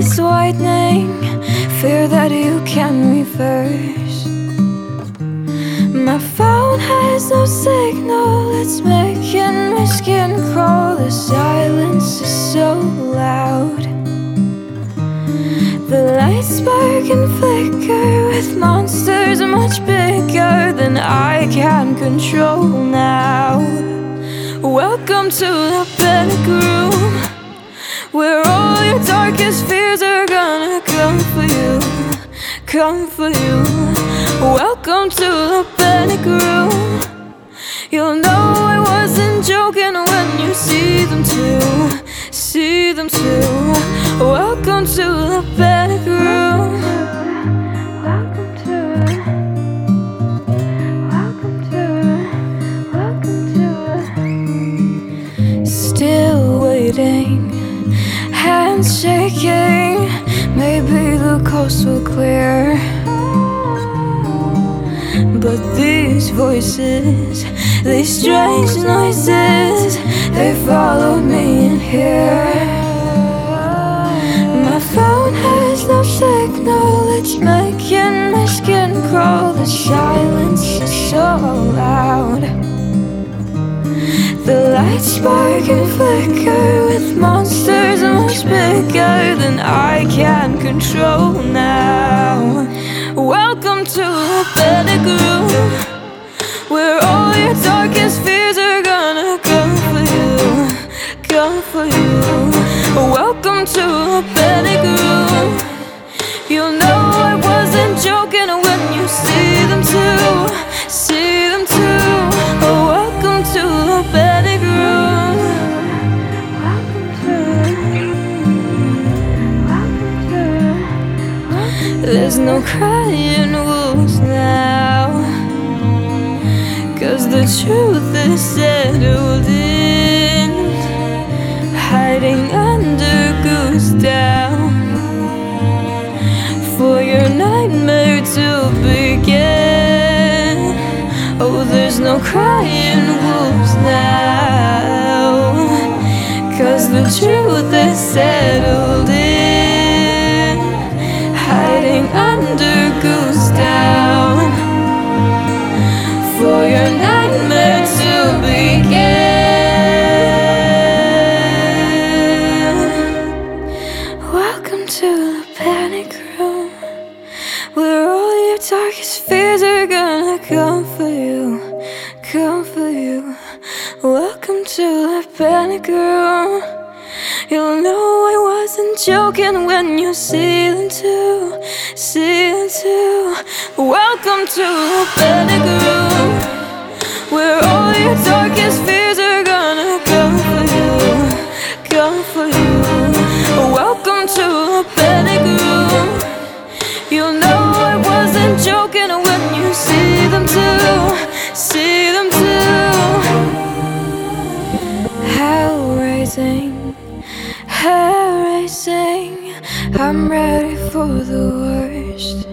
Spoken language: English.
is widening, fear that you can reverse. My phone has no signal, it's making my skin crawl. The silence is so loud. The lights spark and flicker with monsters much bigger than I can control now. Welcome to the panic room, where all your darkest fears are gonna come for you, come for you. Welcome to the panic room. You'll know I wasn't joking when you see them too, see them too. Welcome to the panic room. Welcome to it. Welcome to it. Welcome to it. Still waiting, hands shaking. Maybe the coast will clear, but these voices, these strange noises, they follow me in here. My phone has no signal, it's making my skin crawl. The silence is so loud. The lights spark and flicker with monsters much bigger than I can control now. Welcome to the panic room, where all your darkest fears are gonna come for you, come for you. Welcome to the panic room. You'll know I wasn't joking when you see them too, see them too. Welcome to the panic room. Welcome to it. Welcome to it. There's no crying wolves now, 'cause the truth is settled in, hiding under goose down, for your nightmare to begin. Oh, there's no crying wolves now, 'cause the truth is settled in, hiding under goose down, for your nightmare to begin. Welcome to the panic room, where all your darkest fears are gonna come for you, come for you. Welcome to the panic room. You'll know I wasn't joking when you see them too, see them too. Welcome to the panic room, where all your darkest fears are gonna come for you, come for you. Welcome to the panic room. You'll know I wasn't joking when you see them too, see them too. Hell raising, hell raising. I'm ready for the worst.